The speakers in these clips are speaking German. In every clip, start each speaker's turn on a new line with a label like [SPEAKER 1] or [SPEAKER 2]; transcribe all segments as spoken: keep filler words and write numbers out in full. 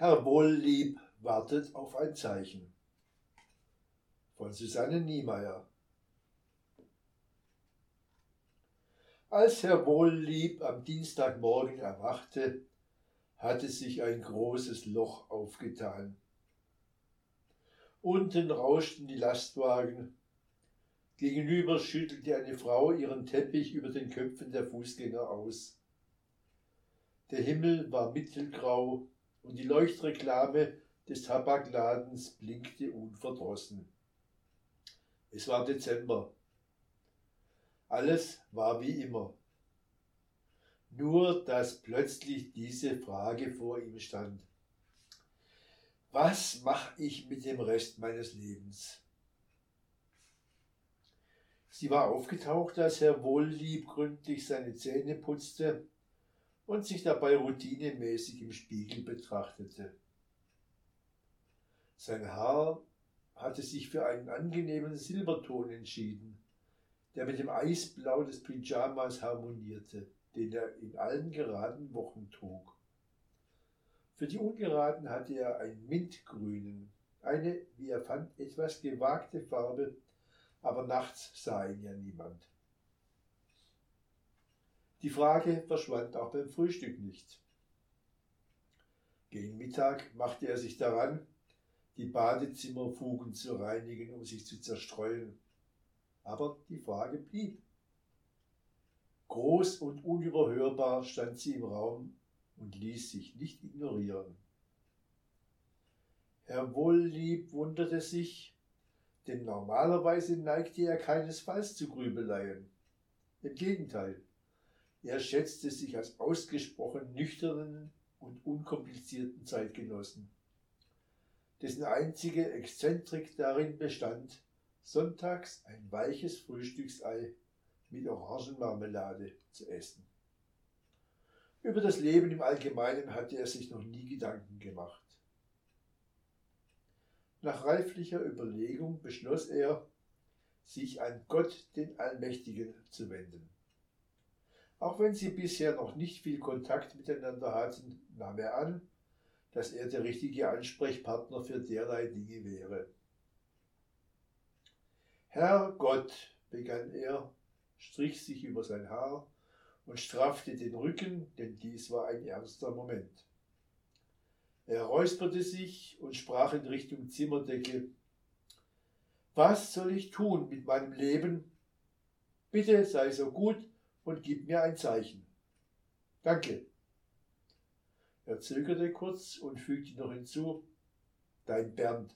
[SPEAKER 1] Herr Wohllieb wartet auf ein Zeichen. Von Susanne Niemeyer. Als Herr Wohllieb am Dienstagmorgen erwachte, hatte sich ein großes Loch aufgetan. Unten rauschten die Lastwagen. Gegenüber schüttelte eine Frau ihren Teppich über den Köpfen der Fußgänger aus. Der Himmel war mittelgrau und die Leuchtreklame des Tabakladens blinkte unverdrossen. Es war Dezember. Alles war wie immer. Nur, dass plötzlich diese Frage vor ihm stand. Was mache ich mit dem Rest meines Lebens? Sie war aufgetaucht, als Herr Wohllieb gründlich seine Zähne putzte und sich dabei routinemäßig im Spiegel betrachtete. Sein Haar hatte sich für einen angenehmen Silberton entschieden, der mit dem Eisblau des Pyjamas harmonierte, den er in allen geraden Wochen trug. Für die ungeraden hatte er einen mintgrünen, eine, wie er fand, etwas gewagte Farbe, aber nachts sah ihn ja niemand. Die Frage verschwand auch beim Frühstück nicht. Gegen Mittag machte er sich daran, die Badezimmerfugen zu reinigen, um sich zu zerstreuen. Aber die Frage blieb. Groß und unüberhörbar stand sie im Raum und ließ sich nicht ignorieren. Herr Wohllieb wunderte sich, denn normalerweise neigte er keinesfalls zu Grübeleien. Im Gegenteil, er schätzte sich als ausgesprochen nüchternen und unkomplizierten Zeitgenossen, dessen einzige Exzentrik darin bestand, sonntags ein weiches Frühstücksei mit Orangenmarmelade zu essen. Über das Leben im Allgemeinen hatte er sich noch nie Gedanken gemacht. Nach reiflicher Überlegung beschloss er, sich an Gott, den Allmächtigen, zu wenden. Auch wenn sie bisher noch nicht viel Kontakt miteinander hatten, nahm er an, dass er der richtige Ansprechpartner für derlei Dinge wäre. Herr Gott, begann er, strich sich über sein Haar und straffte den Rücken, denn dies war ein ernster Moment. Er räusperte sich und sprach in Richtung Zimmerdecke. Was soll ich tun mit meinem Leben? Bitte sei so gut und gib mir ein Zeichen. Danke. Er zögerte kurz und fügte noch hinzu, dein Bernd.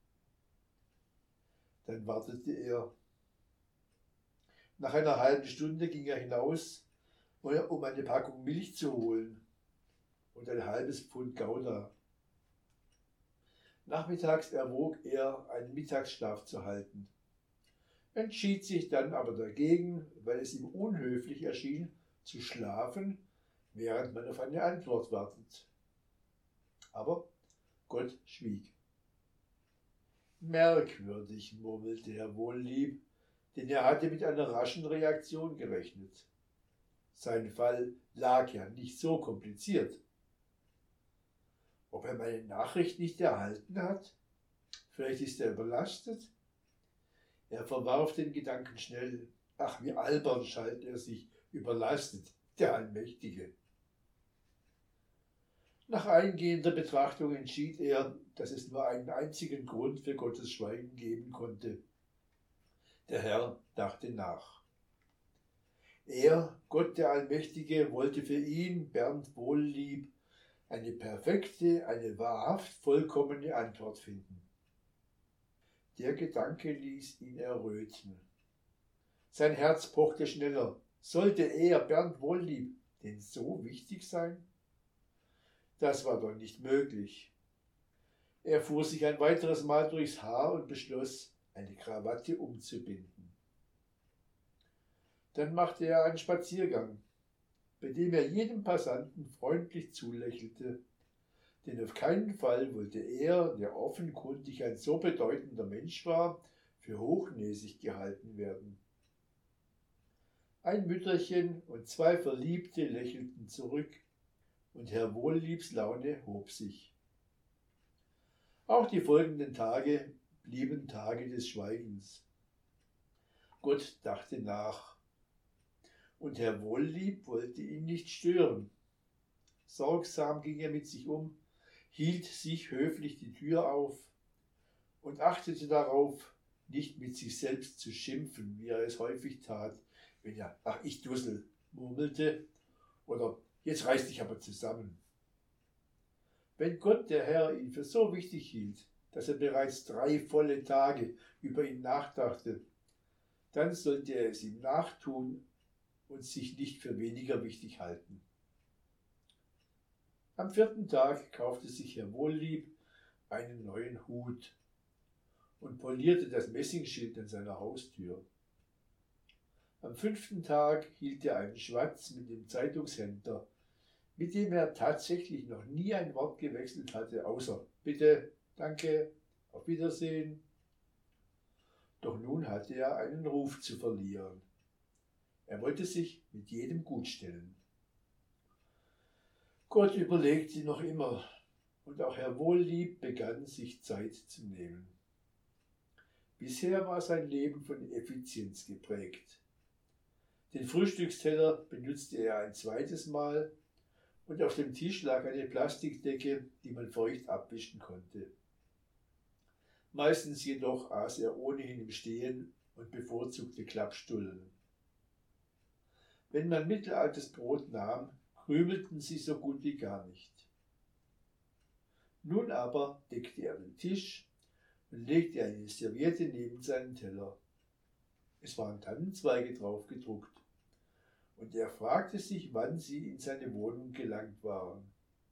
[SPEAKER 1] Dann wartete er. Nach einer halben Stunde ging er hinaus, um eine Packung Milch zu holen und ein halbes Pfund Gouda. Nachmittags erwog er, einen Mittagsschlaf zu halten, entschied sich dann aber dagegen, weil es ihm unhöflich erschien, zu schlafen, während man auf eine Antwort wartet. Aber Gott schwieg. Merkwürdig, murmelte Herr Wohllieb, denn er hatte mit einer raschen Reaktion gerechnet. Sein Fall lag ja nicht so kompliziert. Ob er meine Nachricht nicht erhalten hat? Vielleicht ist er überlastet? Er verwarf den Gedanken schnell. Ach, wie albern schalt er sich, überlastet, der Allmächtige. Nach eingehender Betrachtung entschied er, dass es nur einen einzigen Grund für Gottes Schweigen geben konnte. Der Herr dachte nach. Er, Gott der Allmächtige, wollte für ihn, Bernd Wohllieb, eine perfekte, eine wahrhaft vollkommene Antwort finden. Der Gedanke ließ ihn erröten. Sein Herz pochte schneller. Sollte er, Bernd Wohllieb, denn so wichtig sein? Das war doch nicht möglich. Er fuhr sich ein weiteres Mal durchs Haar und beschloss, eine Krawatte umzubinden. Dann machte er einen Spaziergang, bei dem er jedem Passanten freundlich zulächelte, denn auf keinen Fall wollte er, der offenkundig ein so bedeutender Mensch war, für hochnäsig gehalten werden. Ein Mütterchen und zwei Verliebte lächelten zurück, und Herr Wohlliebs Laune hob sich. Auch die folgenden Tage blieben Tage des Schweigens. Gott dachte nach, und Herr Wohllieb wollte ihn nicht stören. Sorgsam ging er mit sich um, hielt sich höflich die Tür auf und achtete darauf, nicht mit sich selbst zu schimpfen, wie er es häufig tat, wenn er »Ach, ich Dussel« murmelte oder »Jetzt reiß dich aber zusammen«. Wenn Gott, der Herr, ihn für so wichtig hielt, dass er bereits drei volle Tage über ihn nachdachte, dann sollte er es ihm nachtun und sich nicht für weniger wichtig halten. Am vierten Tag kaufte sich Herr Wohllieb einen neuen Hut und polierte das Messingschild an seiner Haustür. Am fünften Tag hielt er einen Schwatz mit dem Zeitungshändler, mit dem er tatsächlich noch nie ein Wort gewechselt hatte, außer »Bitte«, »Danke«, »Auf Wiedersehen«. Doch nun hatte er einen Ruf zu verlieren. Er wollte sich mit jedem gutstellen. Gott überlegte noch immer, und auch Herr Wohllieb begann, sich Zeit zu nehmen. Bisher war sein Leben von Effizienz geprägt. Den Frühstücksteller benutzte er ein zweites Mal und auf dem Tisch lag eine Plastikdecke, die man feucht abwischen konnte. Meistens jedoch aß er ohnehin im Stehen und bevorzugte Klappstullen. Wenn man mittelaltes Brot nahm, krümelten sie so gut wie gar nicht. Nun aber deckte er den Tisch und legte eine Serviette neben seinen Teller. Es waren Tannenzweige drauf gedruckt, und er fragte sich, wann sie in seine Wohnung gelangt waren.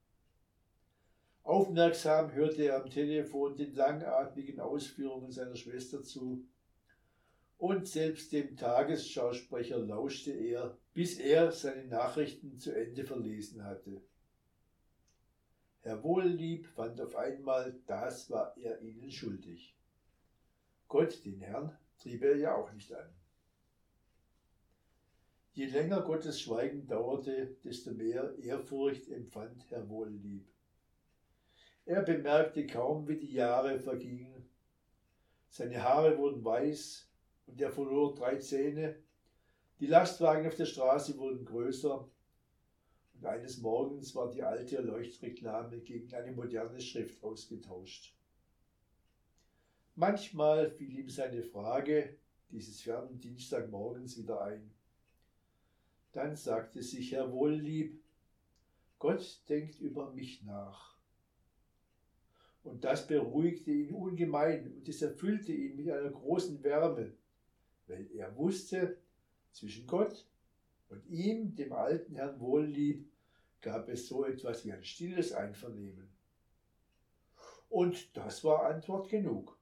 [SPEAKER 1] Aufmerksam hörte er am Telefon den langatmigen Ausführungen seiner Schwester zu, und selbst dem Tagesschausprecher lauschte er, bis er seine Nachrichten zu Ende verlesen hatte. Herr Wohllieb fand auf einmal, das war er ihnen schuldig. Gott, den Herrn, trieb er ja auch nicht an. Je länger Gottes Schweigen dauerte, desto mehr Ehrfurcht empfand Herr Wohllieb. Er bemerkte kaum, wie die Jahre vergingen. Seine Haare wurden weiß und er verlor drei Zähne. Die Lastwagen auf der Straße wurden größer und eines Morgens war die alte Leuchtreklame gegen eine moderne Schrift ausgetauscht. Manchmal fiel ihm seine Frage dieses fernen Dienstagmorgens wieder ein. Dann sagte sich Herr Wohllieb, Gott denkt über mich nach. Und das beruhigte ihn ungemein und es erfüllte ihn mit einer großen Wärme, weil er wusste, zwischen Gott und ihm, dem alten Herrn Wohllieb, gab es so etwas wie ein stilles Einvernehmen. Und das war Antwort genug.